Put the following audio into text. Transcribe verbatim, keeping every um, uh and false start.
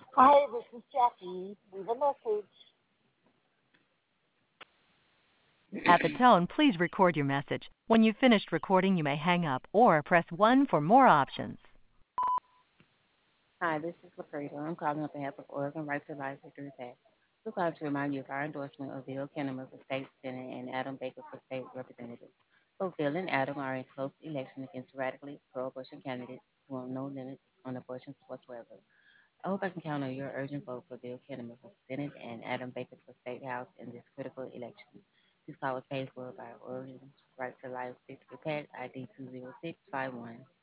Hi, this is Jackie. Leave a message. At the tone, please record your message. When you've finished recording, you may hang up or press one for more options. Hi, this is LaFredo. I'm calling on behalf of Oregon Right to Life Victory PAC. We're calling to remind you of our endorsement of Bill Kinneman for State Senate and Adam Baker for State Representative. Both Bill and Adam are in close election against radically pro-abortion candidates who want no limits on abortions whatsoever. I hope I can count on your urgent vote for Bill Kinneman for Senate and Adam Baker for State House in this critical election. This call was paid for by Oregon Right to Life Victory PAC I D two zero six five one.